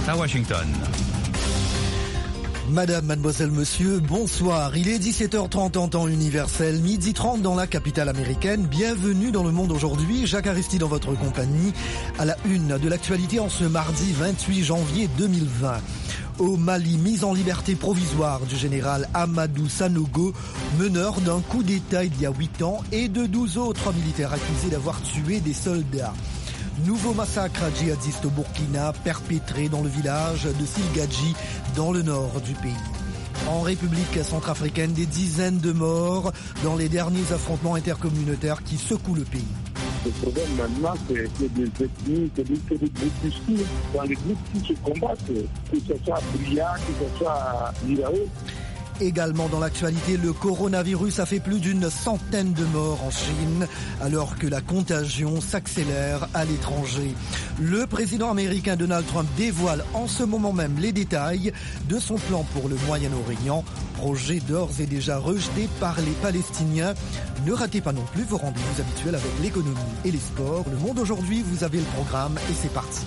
à Washington. Madame, mademoiselle, monsieur, bonsoir. Il est 17h30 en temps universel, 12h30 dans la capitale américaine. Bienvenue dans Le Monde aujourd'hui. Jacques Aristide dans votre compagnie. À la une de l'actualité en ce mardi 28 janvier 2020. Au Mali, mise en liberté provisoire du général Amadou Sanogo, meneur d'un coup d'État il y a 8 ans, et de 12 autres militaires accusés d'avoir tué des soldats. Nouveau massacre djihadiste au Burkina perpétré dans le village de Silgadji dans le nord du pays. En République centrafricaine, des dizaines de morts dans les derniers affrontements intercommunautaires qui secouent le pays. Le problème maintenant, c'est des ethnies, c'est des groupuscules dans les groupes qui se combattent, que ce soit à Bria, que ce soit à Liraou. Également dans l'actualité, le coronavirus a fait plus d'une centaine de morts en Chine, alors que la contagion s'accélère à l'étranger. Le président américain Donald Trump dévoile en ce moment même les détails de son plan pour le Moyen-Orient, projet d'ores et déjà rejeté par les Palestiniens. Ne ratez pas non plus vos rendez-vous habituels avec l'économie et les sports. Le Monde aujourd'hui, vous avez le programme et c'est parti.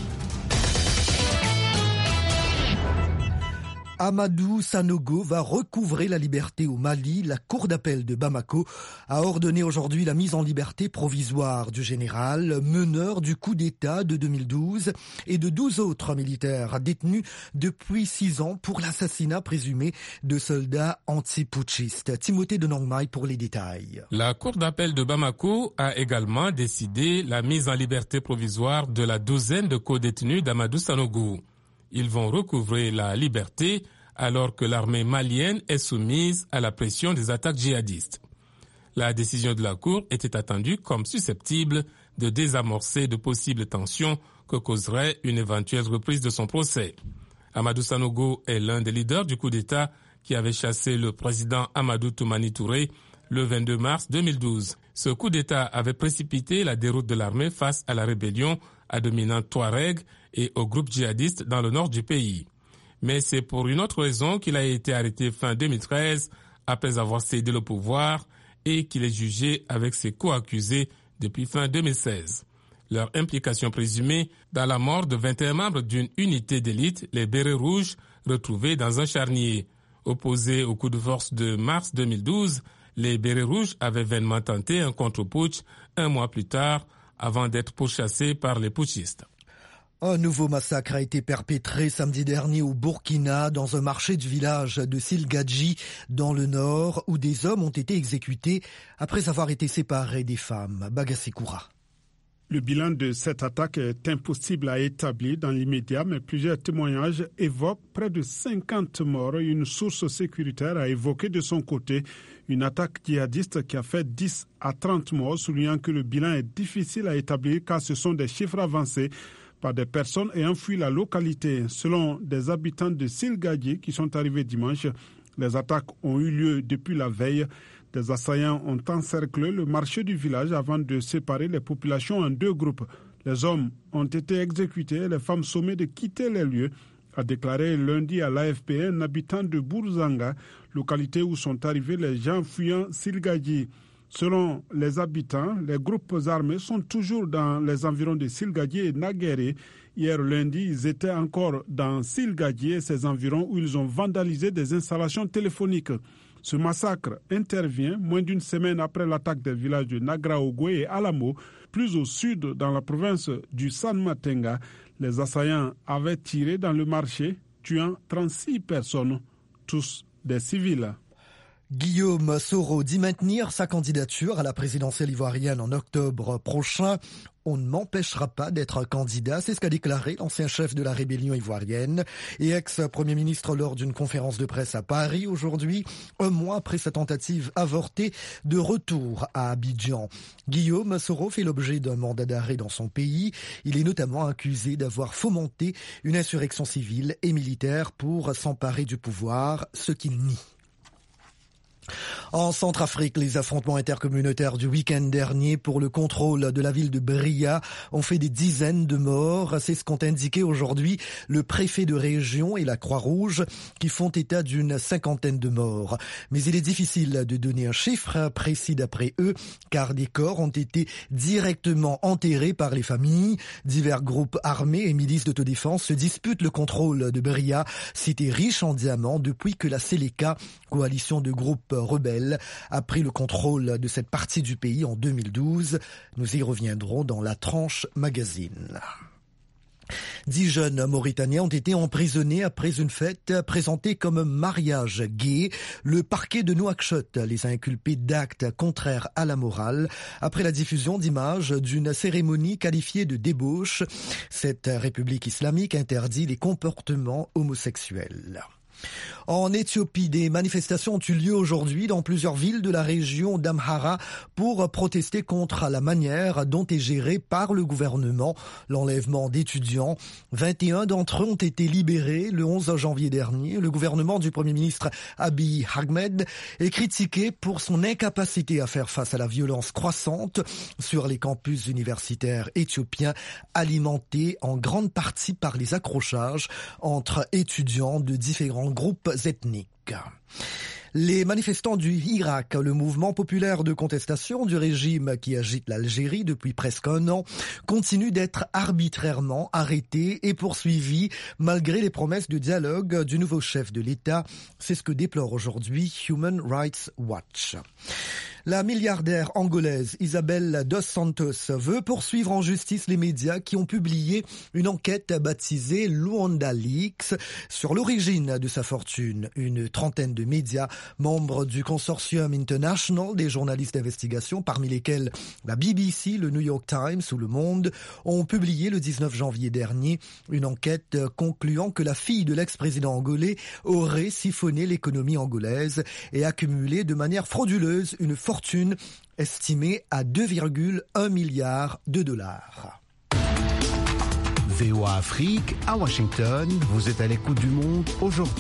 Amadou Sanogo va recouvrer la liberté au Mali. La cour d'appel de Bamako a ordonné aujourd'hui la mise en liberté provisoire du général, meneur du coup d'État de 2012 et de 12 autres militaires détenus depuis 6 ans pour l'assassinat présumé de soldats anti-putschistes. Timothée de Nongmai pour les détails. La cour d'appel de Bamako a également décidé la mise en liberté provisoire de la douzaine de co-détenus d'Amadou Sanogo. Ils vont recouvrer la liberté alors que l'armée malienne est soumise à la pression des attaques djihadistes. La décision de la Cour était attendue comme susceptible de désamorcer de possibles tensions que causerait une éventuelle reprise de son procès. Amadou Sanogo est l'un des leaders du coup d'État qui avait chassé le président Amadou Toumani Touré le 22 mars 2012. Ce coup d'État avait précipité la déroute de l'armée face à la rébellion à dominante Touareg et aux groupes djihadistes dans le nord du pays. Mais c'est pour une autre raison qu'il a été arrêté fin 2013 après avoir cédé le pouvoir et qu'il est jugé avec ses co-accusés depuis fin 2016. Leur implication présumée dans la mort de 21 membres d'une unité d'élite, les Bérets Rouges, retrouvés dans un charnier. Opposés au coup de force de mars 2012, les Bérets Rouges avaient vainement tenté un contre-putsch un mois plus tard avant d'être pourchassés par les putschistes. Un nouveau massacre a été perpétré samedi dernier au Burkina, dans un marché du village de Silgadji, dans le nord, où des hommes ont été exécutés après avoir été séparés des femmes. Bagassi-Koura. Le bilan de cette attaque est impossible à établir dans l'immédiat, mais plusieurs témoignages évoquent près de 50 morts. Une source sécuritaire a évoqué de son côté une attaque djihadiste qui a fait 10 à 30 morts, soulignant que le bilan est difficile à établir car ce sont des chiffres avancés par des personnes ayant fui la localité. Selon des habitants de Silgadji qui sont arrivés dimanche, les attaques ont eu lieu depuis la veille. Des assaillants ont encerclé le marché du village avant de séparer les populations en 2 groupes. Les hommes ont été exécutés et les femmes sommées de quitter les lieux, a déclaré lundi à l'AFP un habitant de Bourzanga, localité où sont arrivés les gens fuyant Silgadji. Selon les habitants, les groupes armés sont toujours dans les environs de Silgadji et Naguéré. Hier lundi, ils étaient encore dans Silgadji et ses environs où ils ont vandalisé des installations téléphoniques. Ce massacre intervient moins d'une semaine après l'attaque des villages de Nagraogo et Alamo, plus au sud dans la province du San Matenga. Les assaillants avaient tiré dans le marché, tuant 36 personnes, tous des civils. Guillaume Soro dit maintenir sa candidature à la présidentielle ivoirienne en octobre prochain. On ne m'empêchera pas d'être candidat, c'est ce qu'a déclaré l'ancien chef de la rébellion ivoirienne et ex-premier ministre lors d'une conférence de presse à Paris aujourd'hui, un mois après sa tentative avortée de retour à Abidjan. Guillaume Soro fait l'objet d'un mandat d'arrêt dans son pays. Il est notamment accusé d'avoir fomenté une insurrection civile et militaire pour s'emparer du pouvoir, ce qu'il nie. En Centrafrique, les affrontements intercommunautaires du week-end dernier pour le contrôle de la ville de Bria ont fait des dizaines de morts. C'est ce qu'ont indiqué aujourd'hui le préfet de région et la Croix-Rouge qui font état d'une 50aine de morts. Mais il est difficile de donner un chiffre précis d'après eux car des corps ont été directement enterrés par les familles. Divers groupes armés et milices d'autodéfense se disputent le contrôle de Bria, cité riche en diamants depuis que la Seleka, coalition de groupes rebelles, a pris le contrôle de cette partie du pays en 2012. Nous y reviendrons dans la tranche magazine. 10 jeunes Mauritaniens ont été emprisonnés après une fête présentée comme mariage gay. Le parquet de Nouakchott les a inculpés d'actes contraires à la morale après la diffusion d'images d'une cérémonie qualifiée de débauche. Cette république islamique interdit les comportements homosexuels. En Éthiopie, des manifestations ont eu lieu aujourd'hui dans plusieurs villes de la région d'Amhara pour protester contre la manière dont est géré par le gouvernement l'enlèvement d'étudiants. 21 d'entre eux ont été libérés le 11 janvier dernier. Le gouvernement du Premier ministre Abiy Ahmed est critiqué pour son incapacité à faire face à la violence croissante sur les campus universitaires éthiopiens, alimentés en grande partie par les accrochages entre étudiants de différents groupes ethniques. Les manifestants du Irak, le mouvement populaire de contestation du régime qui agite l'Algérie depuis presque un an, continuent d'être arbitrairement arrêtés et poursuivis malgré les promesses de dialogue du nouveau chef de l'État. C'est ce que déplore aujourd'hui Human Rights Watch. La milliardaire angolaise Isabel dos Santos veut poursuivre en justice les médias qui ont publié une enquête baptisée Luanda Leaks sur l'origine de sa fortune. Une trentaine de médias, membres du consortium international des journalistes d'investigation, parmi lesquels la BBC, le New York Times ou Le Monde, ont publié le 19 janvier dernier une enquête concluant que la fille de l'ex-président angolais aurait siphonné l'économie angolaise et accumulé de manière frauduleuse une fortune estimée à 2,1 milliards de dollars. VOA Afrique, à Washington, vous êtes à l'écoute du monde aujourd'hui.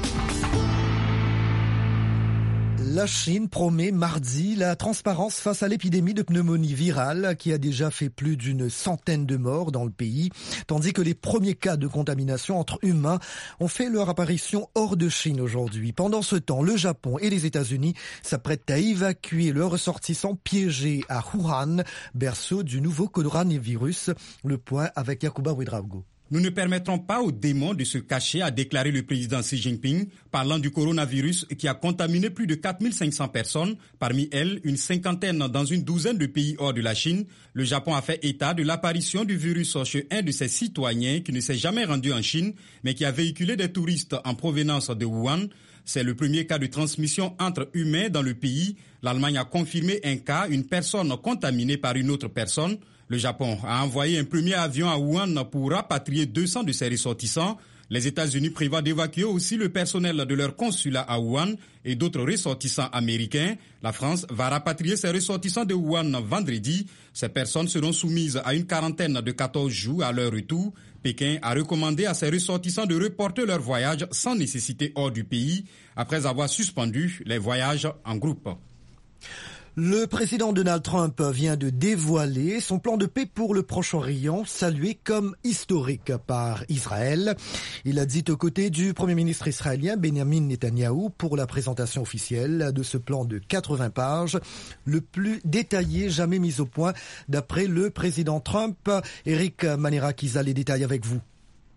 La Chine promet mardi la transparence face à l'épidémie de pneumonie virale qui a déjà fait plus d'une centaine de morts dans le pays, tandis que les premiers cas de contamination entre humains ont fait leur apparition hors de Chine aujourd'hui. Pendant ce temps, le Japon et les États-Unis s'apprêtent à évacuer leurs ressortissants piégés à Wuhan, berceau du nouveau coronavirus. Le point avec Yacouba Ouedraogo. Nous ne permettrons pas aux démons de se cacher, a déclaré le président Xi Jinping, parlant du coronavirus qui a contaminé plus de 4500 personnes, parmi elles une cinquantaine dans une douzaine de pays hors de la Chine. Le Japon a fait état de l'apparition du virus chez un de ses citoyens qui ne s'est jamais rendu en Chine, mais qui a véhiculé des touristes en provenance de Wuhan. C'est le premier cas de transmission entre humains dans le pays. L'Allemagne a confirmé un cas, une personne contaminée par une autre personne. Le Japon a envoyé un premier avion à Wuhan pour rapatrier 200 de ses ressortissants. Les États-Unis prévoient d'évacuer aussi le personnel de leur consulat à Wuhan et d'autres ressortissants américains. La France va rapatrier ses ressortissants de Wuhan vendredi. Ces personnes seront soumises à une quarantaine de 14 jours à leur retour. Pékin a recommandé à ses ressortissants de reporter leur voyage sans nécessité hors du pays, après avoir suspendu les voyages en groupe. Le président Donald Trump vient de dévoiler son plan de paix pour le Proche-Orient, salué comme historique par Israël. Il a dit aux côtés du Premier ministre israélien Benjamin Netanyahou pour la présentation officielle de ce plan de 80 pages, le plus détaillé jamais mis au point d'après le président Trump. Eric Manera-Kiza, les détails avec vous.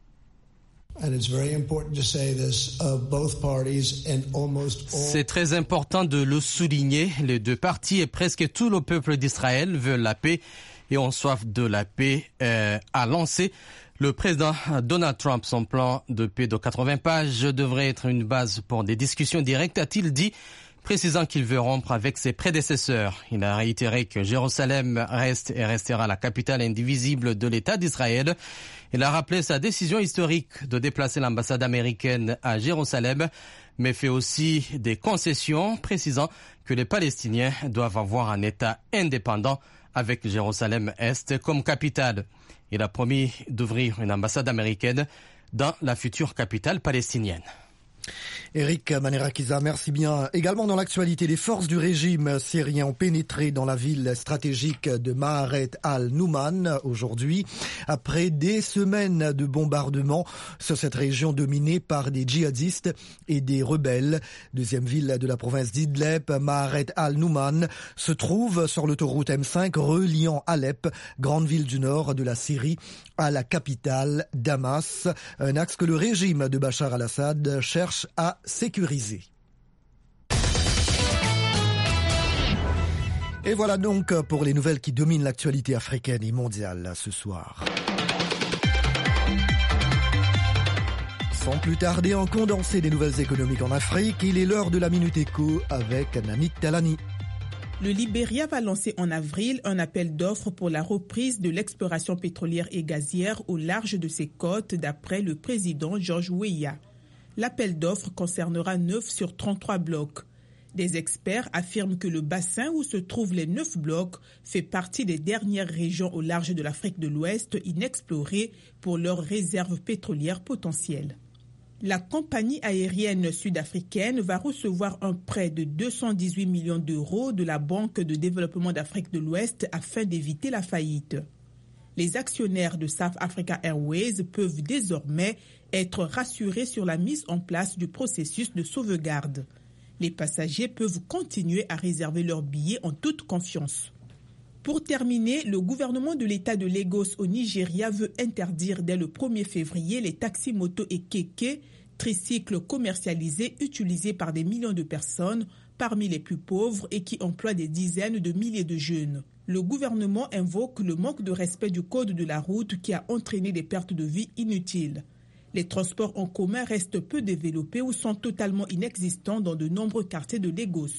C'est très important de le souligner. Les deux parties et presque tout le peuple d'Israël veulent la paix et ont soif de la paix, a lancé le président Donald Trump. Son plan de paix de 80 pages devrait être une base pour des discussions directes, a-t-il dit, précisant qu'il veut rompre avec ses prédécesseurs. Il a réitéré que Jérusalem reste et restera la capitale indivisible de l'État d'Israël. Il a rappelé sa décision historique de déplacer l'ambassade américaine à Jérusalem, mais fait aussi des concessions, précisant que les Palestiniens doivent avoir un État indépendant avec Jérusalem-Est comme capitale. Il a promis d'ouvrir une ambassade américaine dans la future capitale palestinienne. Eric Manerakiza, merci bien. Également dans l'actualité, les forces du régime syrien ont pénétré dans la ville stratégique de Maaret al-Nouman aujourd'hui, après des semaines de bombardements sur cette région dominée par des djihadistes et des rebelles. Deuxième ville de la province d'Idleb, Maaret al-Nouman se trouve sur l'autoroute M5 reliant Alep, grande ville du nord de la Syrie, à la capitale Damas, un axe que le régime de Bachar al-Assad cherche à sécurisé. Et voilà donc pour les nouvelles qui dominent l'actualité africaine et mondiale ce soir. Sans plus tarder, en condensé des nouvelles économiques en Afrique, il est l'heure de la Minute Éco avec Nanit Talani. Le Libéria va lancer en avril un appel d'offres pour la reprise de l'exploration pétrolière et gazière au large de ses côtes, d'après le président George Weah. L'appel d'offres concernera 9 sur 33 blocs. Des experts affirment que le bassin où se trouvent les 9 blocs fait partie des dernières régions au large de l'Afrique de l'Ouest inexplorées pour leurs réserves pétrolières potentielles. La compagnie aérienne sud-africaine va recevoir un prêt de 218 millions d'euros de la Banque de développement d'Afrique de l'Ouest afin d'éviter la faillite. Les actionnaires de South Africa Airways peuvent désormais être rassurés sur la mise en place du processus de sauvegarde. Les passagers peuvent continuer à réserver leurs billets en toute confiance. Pour terminer, le gouvernement de l'État de Lagos au Nigeria veut interdire dès le 1er février les taxis motos et kékés, tricycles commercialisés utilisés par des millions de personnes parmi les plus pauvres et qui emploient des dizaines de milliers de jeunes. Le gouvernement invoque le manque de respect du code de la route qui a entraîné des pertes de vie inutiles. Les transports en commun restent peu développés ou sont totalement inexistants dans de nombreux quartiers de Lagos.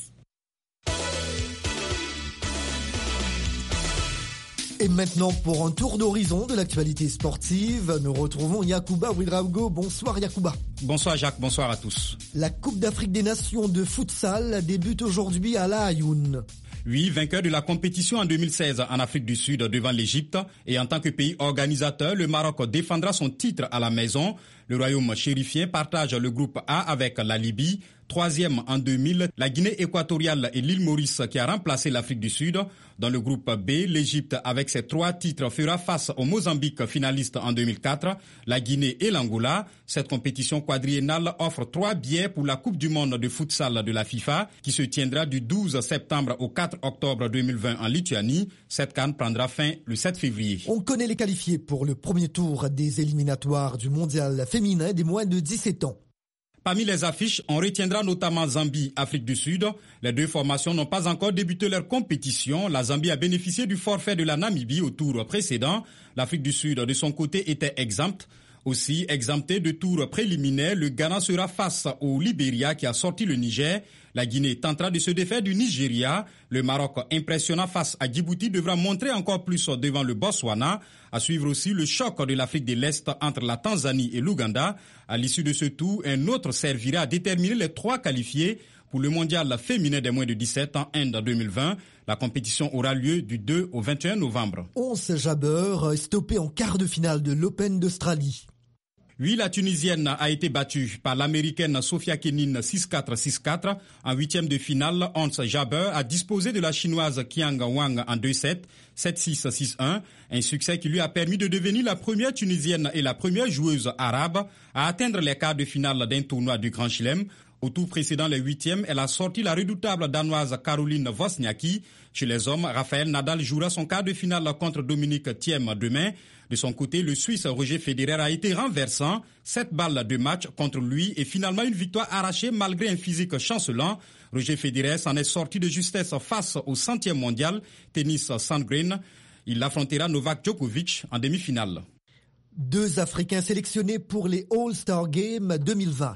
Et maintenant, pour un tour d'horizon de l'actualité sportive, nous retrouvons Yacouba Ouedraogo. Bonsoir Yacouba. Bonsoir Jacques, bonsoir à tous. La Coupe d'Afrique des Nations de futsal débute aujourd'hui à La Hayoun. Oui, vainqueur de la compétition en 2016 en Afrique du Sud devant l'Égypte, et en tant que pays organisateur, le Maroc défendra son titre à la maison. Le royaume chérifien partage le groupe A avec la Libye. Troisième en 2000, la Guinée équatoriale et l'île Maurice qui a remplacé l'Afrique du Sud. Dans le groupe B, l'Égypte avec ses 3 titres fera face au Mozambique finaliste en 2004, la Guinée et l'Angola. Cette compétition quadriennale offre 3 billets pour la Coupe du monde de futsal de la FIFA qui se tiendra du 12 septembre au 4 octobre 2020 en Lituanie. Cette CAN prendra fin le 7 février. On connaît les qualifiés pour le premier tour des éliminatoires du mondial féminin des moins de 17 ans. Parmi les affiches, on retiendra notamment Zambie, Afrique du Sud. Les 2 formations n'ont pas encore débuté leur compétition. La Zambie a bénéficié du forfait de la Namibie au tour précédent. L'Afrique du Sud, de son côté, était exempte. Aussi, exempté de tour préliminaire, le Ghana sera face au Libéria qui a sorti le Niger. La Guinée tentera de se défaire du Nigeria. Le Maroc, impressionnant face à Djibouti, devra montrer encore plus devant le Botswana. À suivre aussi le choc de l'Afrique de l'Est entre la Tanzanie et l'Ouganda. À l'issue de ce tour, un autre servira à déterminer les 3 qualifiés pour le mondial féminin des moins de 17 ans Inde 2020. La compétition aura lieu du 2 au 21 novembre. Ons Jabeur est stoppé en quart de finale de l'Open d'Australie. Oui, la Tunisienne a été battue par l'Américaine Sofia Kenin 6-4, 6-4. En 8e de finale, Ons Jabeur a disposé de la Chinoise Qiang Wang en 2-7, 7-6, 6-1. Un succès qui lui a permis de devenir la première Tunisienne et la première joueuse arabe à atteindre les quarts de finale d'un tournoi du Grand Chelem. Au tour précédent, les 8e, elle a sorti la redoutable danoise Caroline Wozniacki. Chez les hommes, Raphaël Nadal jouera son quart de finale contre Dominique Thiem demain. De son côté, le Suisse Roger Federer a été renversant. 7 balles de match contre lui et finalement une victoire arrachée malgré un physique chancelant. Roger Federer s'en est sorti de justesse face au 100e mondial, Tennis Sandgren. Il affrontera Novak Djokovic en demi-finale. 2 Africains sélectionnés pour les All-Star Games 2020.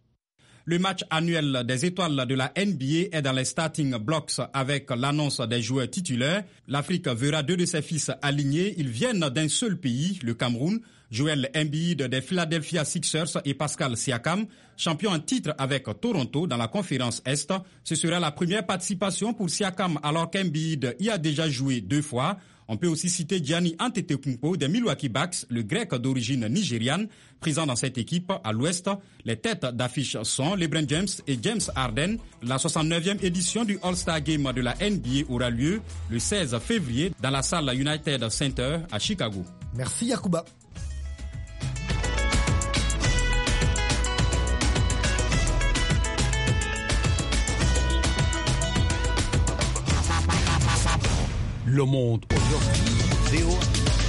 Le match annuel des étoiles de la NBA est dans les starting blocks avec l'annonce des joueurs titulaires. L'Afrique verra 2 de ses fils alignés. Ils viennent d'un seul pays, le Cameroun. Joel Embiid des Philadelphia Sixers et Pascal Siakam, champion en titre avec Toronto dans la conférence Est. Ce sera la première participation pour Siakam alors qu'Embiid y a déjà joué 2 fois. On peut aussi citer Giannis Antetokounmpo des Milwaukee Bucks, le grec d'origine nigériane, présent dans cette équipe à l'Ouest. Les têtes d'affiche sont LeBron James et James Harden. La 69e édition du All-Star Game de la NBA aura lieu le 16 février dans la salle United Center à Chicago. Merci Yacouba. Le Monde aujourd'hui, VOA.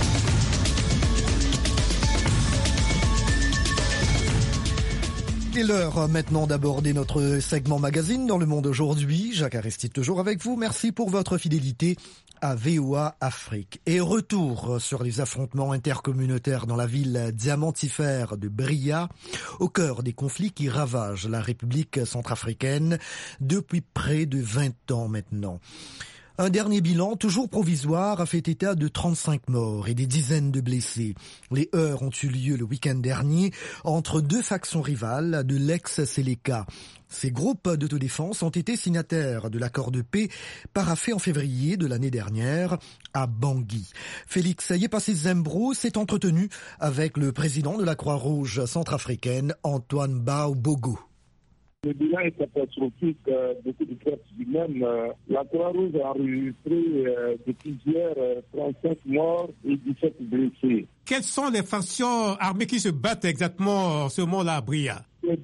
C'est l'heure maintenant d'aborder notre segment magazine dans Le Monde aujourd'hui. Jacques Aristide toujours avec vous. Merci pour votre fidélité à VOA Afrique. Et retour sur les affrontements intercommunautaires dans la ville diamantifère de Bria, au cœur des conflits qui ravagent la République centrafricaine depuis près de 20 ans maintenant. Un dernier bilan, toujours provisoire, a fait état de 35 morts et des dizaines de blessés. Les heurts ont eu lieu le week-end dernier entre 2 factions rivales de l'ex-Séléka. Ces groupes d'autodéfense ont été signataires de l'accord de paix paraphé en février de l'année dernière à Bangui. Félix Yepassi-Zembro s'est entretenu avec le président de la Croix-Rouge centrafricaine, Antoine Bao-Bogo. Le bilan est catastrophique, beaucoup de pertes humaines. La Croix-Rouge a enregistré depuis hier 35 morts et 17 blessés. Quelles sont les factions armées qui se battent exactement en ce moment-là à Bria? Les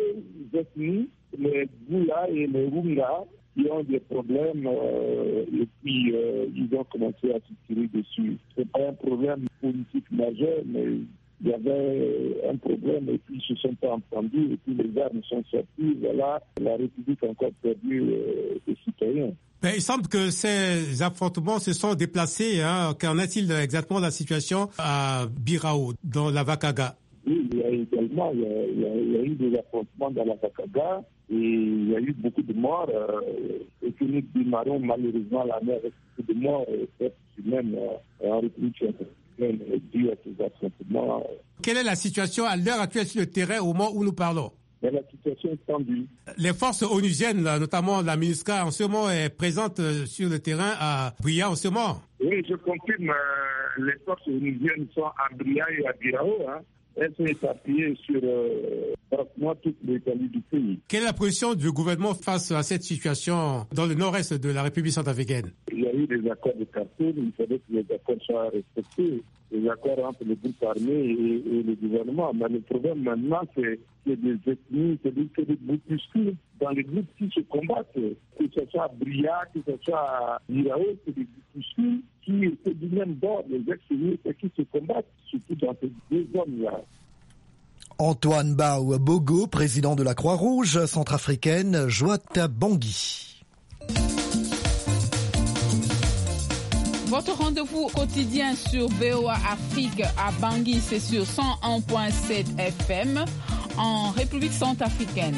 2 ethnies, les Goula et les Runga, qui ont des problèmes et puis ils ont commencé à se tirer dessus. Ce n'est pas un problème politique majeur, mais il y avait un problème et puis ils ne se sont pas entendus et puis les armes sont sorties. Voilà, la République a encore perdu des citoyens. Mais il semble que ces affrontements se sont déplacés. Qu'en est-il exactement de la situation à Birao, dans la Vakaga? Oui, il y a également il y a eu des affrontements dans la Vakaga et il y a eu beaucoup de morts. Économique du Maron, malheureusement, la mer a beaucoup de morts et même en République dû à ces affrontements. Quelle est la situation à l'heure actuelle sur le terrain au moment où nous parlons? Mais la situation est tendue. Les forces onusiennes, notamment la MINUSCA, en ce moment est présente sur le terrain à Bria en ce moment. Oui, je confirme. Les forces onusiennes sont à Bria et à Birao. Elles sont éparpillées sur pratiquement toute l'étendue du pays. Quelle est la position du gouvernement face à cette situation dans le nord-est de la République centrafricaine? Il y a eu des accords de Khartoum, il fallait que les accords soient respectés. Les accords entre les groupes armés et le gouvernement. Mais le problème maintenant, c'est des ethnies, c'est des groupuscules dans les groupes qui se combattent. Que ce soit à Bria, que ce soit à Birao, c'est des groupuscules qui étaient du même bord, les ex-unis, qui se combattent, surtout dans ces 2 zones-là. Antoine Bao-Bogo, président de la Croix-Rouge centrafricaine, Joata Bangui. Votre rendez-vous quotidien sur VOA Afrique à Bangui, c'est sur 101.7 FM en République centrafricaine.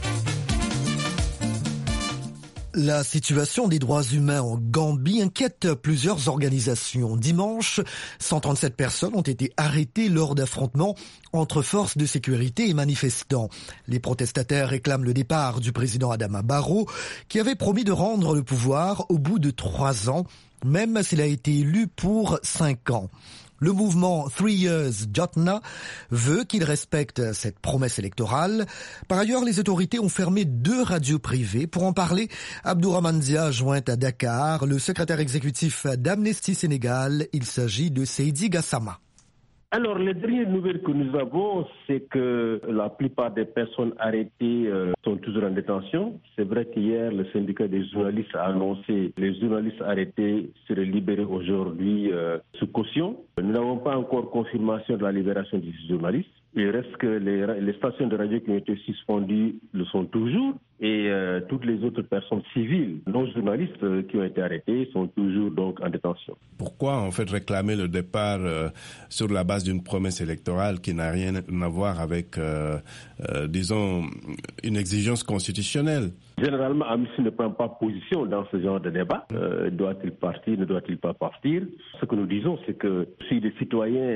La situation des droits humains en Gambie inquiète plusieurs organisations. Dimanche, 137 personnes ont été arrêtées lors d'affrontements entre forces de sécurité et manifestants. Les protestataires réclament le départ du président Adama Barrow, qui avait promis de rendre le pouvoir au bout de 3 ans, même s'il a été élu pour 5 ans. Le mouvement 3 Years Jotna veut qu'il respecte cette promesse électorale. Par ailleurs, les autorités ont fermé 2 radios privées. Pour en parler, Abdourahmane Dia joint à Dakar, le secrétaire exécutif d'Amnesty Sénégal. Il s'agit de Seydi Gassama. Alors, les dernières nouvelles que nous avons, c'est que la plupart des personnes arrêtées sont toujours en détention. C'est vrai qu'hier, le syndicat des journalistes a annoncé que les journalistes arrêtés seraient libérés aujourd'hui sous caution. Nous n'avons pas encore confirmation de la libération des journalistes. Il reste que les stations de radio qui ont été suspendues le sont toujours. Et toutes les autres personnes civiles, non journalistes qui ont été arrêtées sont toujours donc en détention. Pourquoi en fait réclamer le départ sur la base d'une promesse électorale qui n'a rien à voir avec, disons, une exigence constitutionnelle? Généralement, Amnesty ne prend pas position dans ce genre de débat. Doit-il partir, ne doit-il pas partir? Ce que nous disons, c'est que si les citoyens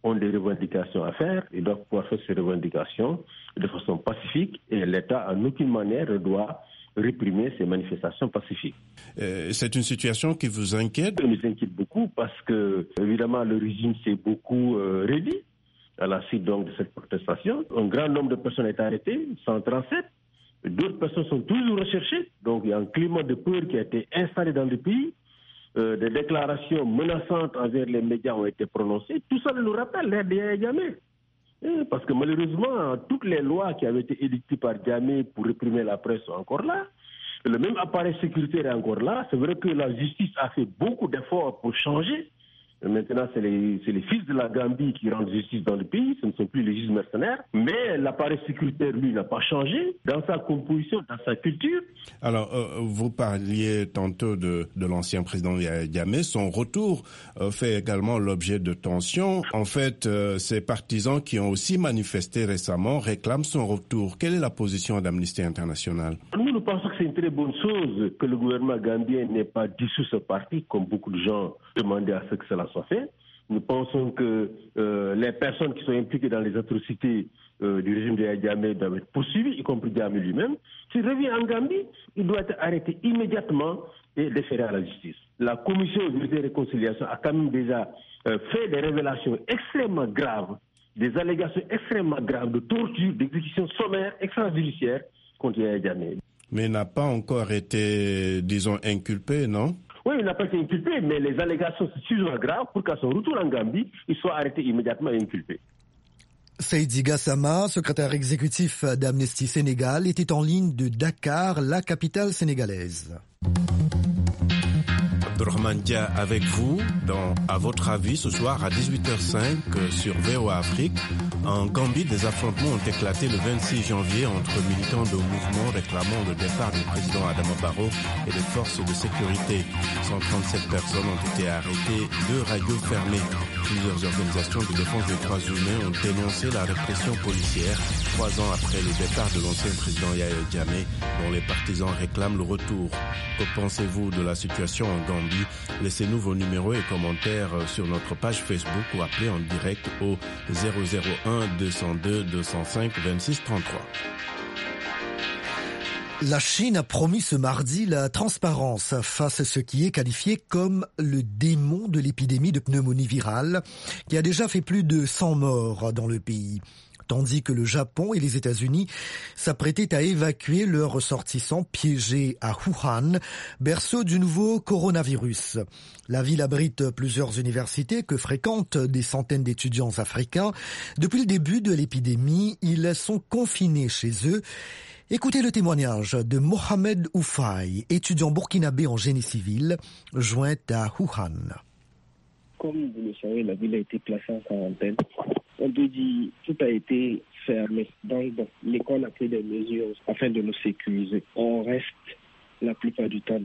ont des revendications à faire. Ils doivent pouvoir faire ces revendications de façon pacifique et l'État, en aucune manière, doit réprimer ces manifestations pacifiques. C'est une situation qui vous inquiète? Ça nous inquiète beaucoup parce que, évidemment, le régime s'est beaucoup réduit à la suite donc de cette protestation. Un grand nombre de personnes ont été arrêtées, 137. D'autres personnes sont toujours recherchées. Donc, il y a un climat de peur qui a été installé dans le pays. Des déclarations menaçantes envers les médias ont été prononcées. Tout ça nous rappelle l'ère de Yahya Jammeh. Parce que malheureusement, toutes les lois qui avaient été édictées par Jammeh pour réprimer la presse sont encore là. Le même appareil sécuritaire est encore là. C'est vrai que la justice a fait beaucoup d'efforts pour changer. Maintenant, c'est les fils de la Gambie qui rendent justice dans le pays, ce ne sont plus les juges mercenaires. Mais l'appareil sécuritaire, lui, n'a pas changé dans sa composition, dans sa culture. Alors, vous parliez tantôt de l'ancien président Jammeh. Son retour fait également l'objet de tensions. En fait, ses partisans qui ont aussi manifesté récemment réclament son retour. Quelle est la position d'Amnesty International? Nous pensons que c'est une très bonne chose que le gouvernement gambien n'ait pas dissous ce parti, comme beaucoup de gens demandaient à ce que cela soit fait. Nous pensons que les personnes qui sont impliquées dans les atrocités du régime de Yahya Jammeh doivent être poursuivies, y compris Jammeh lui-même. S'il revient en Gambie, il doit être arrêté immédiatement et déféré à la justice. La commission de vérité et réconciliation a quand même déjà fait des révélations extrêmement graves, des allégations extrêmement graves de torture, d'exécution sommaire, extrajudiciaire contre Yahya Jammeh. Mais il n'a pas encore été, disons, inculpé, non? Oui, il n'a pas été inculpé, mais les allégations sont suffisamment graves pour qu'à son retour en Gambie, il soit arrêté immédiatement et inculpé. Seydi Gassama, secrétaire exécutif d'Amnesty Sénégal, était en ligne de Dakar, la capitale sénégalaise. Abdourahmane Dia avec vous dans À votre avis ce soir à 18h05 sur VOA Afrique. En Gambie, des affrontements ont éclaté le 26 janvier entre militants de mouvement réclamant le départ du président Adama Barrow et des forces de sécurité. 137 personnes ont été arrêtées, 2 radios fermées. Plusieurs organisations de défense des droits humains ont dénoncé la répression policière 3 ans après le départ de l'ancien président Yahya Jammeh, dont les partisans réclament le retour. Que pensez-vous de la situation en Gambie? Laissez-nous vos numéros et commentaires sur notre page Facebook ou appelez en direct au 001 202 205 26 33. La Chine a promis ce mardi la transparence face à ce qui est qualifié comme le démon de l'épidémie de pneumonie virale qui a déjà fait plus de 100 morts dans le pays. Tandis que le Japon et les États-Unis s'apprêtaient à évacuer leurs ressortissants piégés à Wuhan, berceau du nouveau coronavirus. La ville abrite plusieurs universités que fréquentent des centaines d'étudiants africains. Depuis le début de l'épidémie, ils sont confinés chez eux. Écoutez le témoignage de Mohamed Oufaï, étudiant burkinabé en génie civil, joint à Wuhan. Comme vous le savez, la ville a été placée en quarantaine. On peut dire tout a été fermé. Donc, l'école a pris des mesures afin de nous sécuriser. On reste la plupart du temps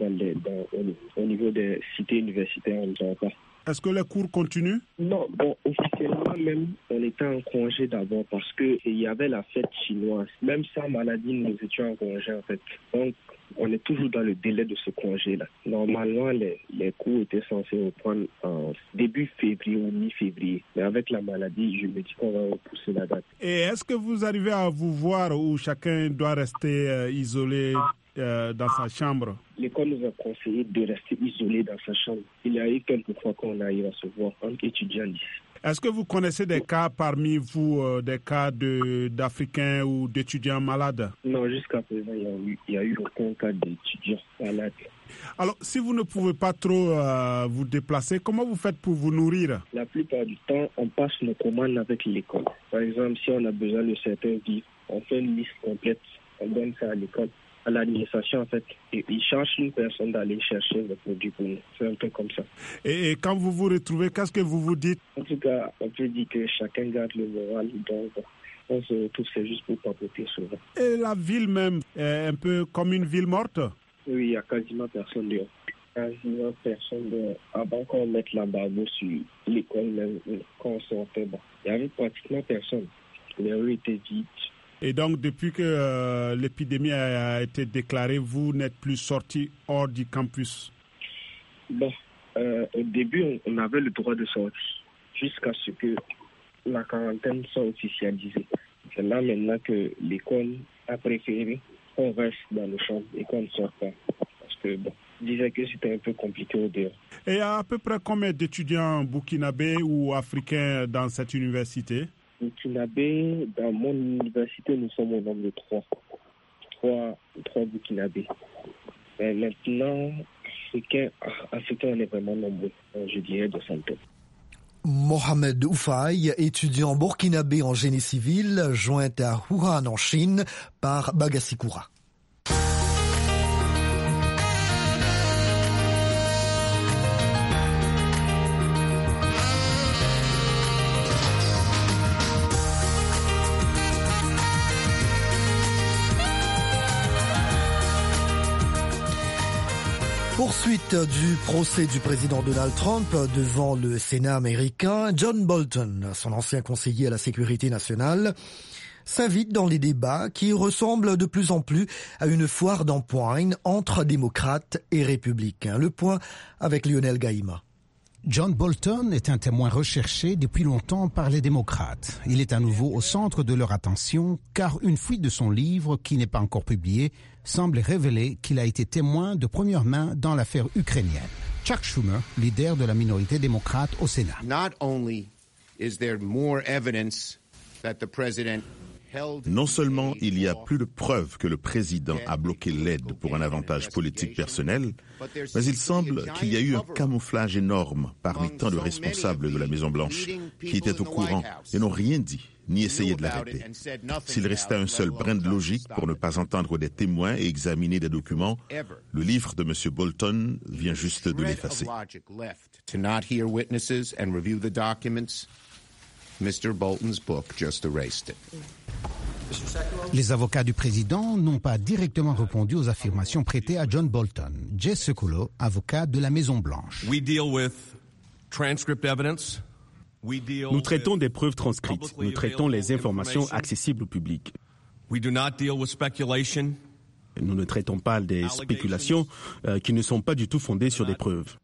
au niveau des cités universitaires, on ne sort pas. Est-ce que les cours continuent? Non, officiellement même, on était en congé d'abord parce qu'il y avait la fête chinoise. Même sans maladie, nous étions en congé en fait. Donc, on est toujours dans le délai de ce congé-là. Normalement, les cours étaient censés reprendre en début février ou mi-février. Mais avec la maladie, je me dis qu'on va repousser la date. Et est-ce que vous arrivez à vous voir où chacun doit rester isolé dans sa chambre? L'école nous a conseillé de rester isolé dans sa chambre. Il arrive quelquefois qu'on arrive à se voir entre étudiants ici. Est-ce que vous connaissez des cas parmi vous, des cas d'Africains ou d'étudiants malades? Non, jusqu'à présent, il n'y a eu aucun cas d'étudiants malades. Alors, si vous ne pouvez pas trop vous déplacer, comment vous faites pour vous nourrir? La plupart du temps, on passe nos commandes avec l'école. Par exemple, si on a besoin de certains vivres, on fait une liste complète, on donne ça à l'école, à l'administration en fait, et ils cherchent une personne d'aller chercher le produit pour nous. C'est un peu comme ça. Et quand vous vous retrouvez, qu'est-ce que vous vous dites? En tout cas, on peut dire que chacun garde le moral, donc on se retrouve, c'est juste pour papoter souvent. Et la ville même est un peu comme une ville morte? Oui, il n'y a quasiment personne dehors. Quasiment personne dehors. Avant qu'on mette l'embargo sur l'école même, quand on sortait, il n'y avait pratiquement personne. Les rues étaient vides. Et donc, depuis que l'épidémie a été déclarée, vous n'êtes plus sorti hors du campus? Au début, on avait le droit de sortir, jusqu'à ce que la quarantaine soit officialisée. C'est là maintenant que l'école a préféré qu'on reste dans le champ et qu'on ne sorte pas. Parce que je disais que c'était un peu compliqué au dehors. Et à peu près combien d'étudiants burkinabés ou africains dans cette université? Burkinabés, dans mon université, nous sommes au nombre de 3 burkinabés. Mais maintenant, africains, on est vraiment nombreux, je dirais de centaines. Mohamed Oufaï, étudiant burkinabé en génie civil, joint à Wuhan en Chine par Bagassi-Koura. Poursuite du procès du président Donald Trump devant le Sénat américain, John Bolton, son ancien conseiller à la sécurité nationale, s'invite dans les débats qui ressemblent de plus en plus à une foire d'empoigne entre démocrates et républicains. Le point avec Lionel Gaïma. John Bolton est un témoin recherché depuis longtemps par les démocrates. Il est à nouveau au centre de leur attention car une fuite de son livre, qui n'est pas encore publié, semble révéler qu'il a été témoin de première main dans l'affaire ukrainienne. Chuck Schumer, leader de la minorité démocrate au Sénat. Non seulement il y a plus de preuves que le président a bloqué l'aide pour un avantage politique personnel, mais il semble qu'il y a eu un camouflage énorme parmi tant de responsables de la Maison-Blanche qui étaient au courant et n'ont rien dit ni essayé de l'arrêter. S'il restait un seul brin de logique pour ne pas entendre des témoins et examiner des documents, le livre de M. Bolton vient juste de l'effacer. Mr. Bolton's book just erased it. Les avocats du président n'ont pas directement répondu aux affirmations prêtées à John Bolton. Jay Sekulow, avocat de la Maison-Blanche. Nous traitons des preuves transcrites. Nous traitons les informations accessibles au public. Nous ne traitons pas des spéculations qui ne sont pas du tout fondées sur des preuves.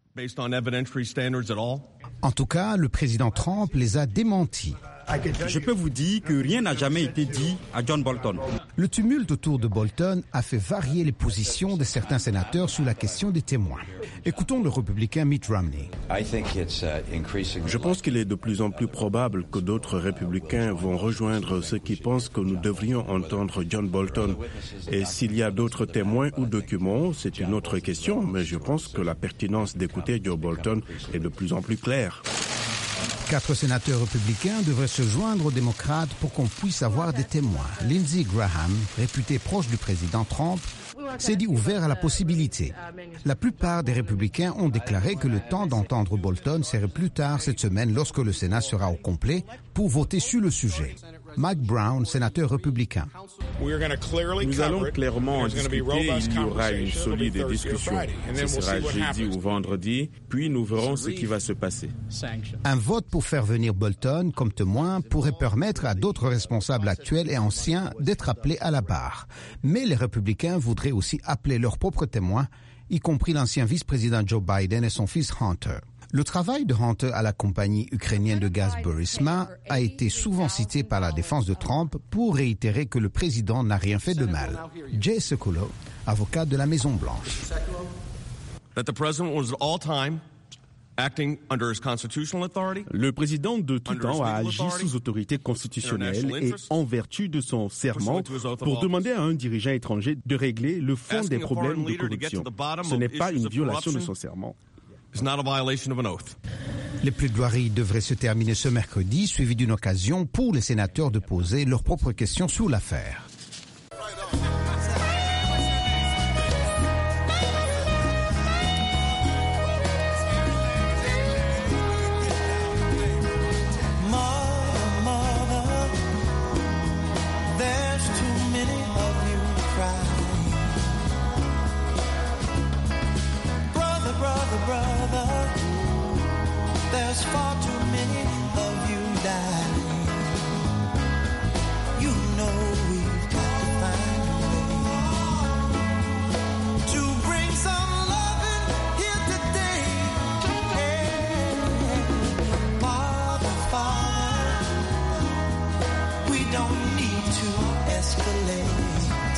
En tout cas, le président Trump les a démentis. Je peux vous dire que rien n'a jamais été dit à John Bolton. Le tumulte autour de Bolton a fait varier les positions de certains sénateurs sur la question des témoins. Écoutons le républicain Mitt Romney. Je pense qu'il est de plus en plus probable que d'autres républicains vont rejoindre ceux qui pensent que nous devrions entendre John Bolton. Et s'il y a d'autres témoins ou documents, c'est une autre question, mais je pense que la pertinence d'écouter Joe Bolton est de plus en plus claire. 4 sénateurs républicains devraient se joindre aux démocrates pour qu'on puisse avoir des témoins. Lindsey Graham, réputé proche du président Trump, s'est dit ouvert à la possibilité. La plupart des républicains ont déclaré que le temps d'entendre Bolton serait plus tard cette semaine lorsque le Sénat sera au complet pour voter sur le sujet. Mike Brown, sénateur républicain. Nous allons clairement en discuter. Il y aura une solide discussion. Ce sera jeudi ou vendredi, puis nous verrons ce qui va se passer. Un vote pour faire venir Bolton comme témoin pourrait permettre à d'autres responsables actuels et anciens d'être appelés à la barre. Mais les républicains voudraient aussi appeler leurs propres témoins, y compris l'ancien vice-président Joe Biden et son fils Hunter. Le travail de Hunter à la compagnie ukrainienne de gaz Burisma a été souvent cité par la défense de Trump pour réitérer que le président n'a rien fait de mal. Jay Sekulow, avocat de la Maison-Blanche. Le président de tout temps a agi sous autorité constitutionnelle et en vertu de son serment pour demander à un dirigeant étranger de régler le fond des problèmes de corruption. Ce n'est pas une violation de son serment. Les plaidoiries devraient se terminer ce mercredi, suivi d'une occasion pour les sénateurs de poser leurs propres questions sur l'affaire. There's far too many of you dying. You know we've got to find a way to bring some loving here today. Hey, Father, Father, to escalate.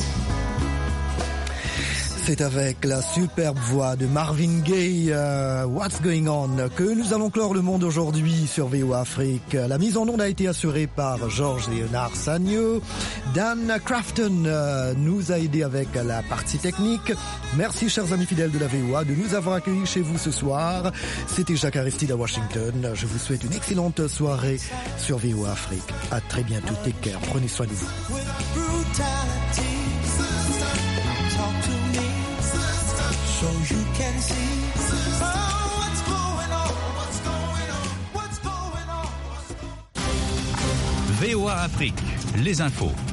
C'est avec la superbe voix de Marvin Gaye, What's Going On, que nous allons clore le monde aujourd'hui sur VOA Afrique. La mise en onde a été assurée par Georges Léonard Sagno. Dan Crafton nous a aidé avec la partie technique. Merci, chers amis fidèles de la VOA, de nous avoir accueillis chez vous ce soir. C'était Jacques Aristide à Washington. Je vous souhaite une excellente soirée sur VOA Afrique. À très bientôt. Take care. Prenez soin de vous. So you can see what's going on. VOA Afrique, les infos.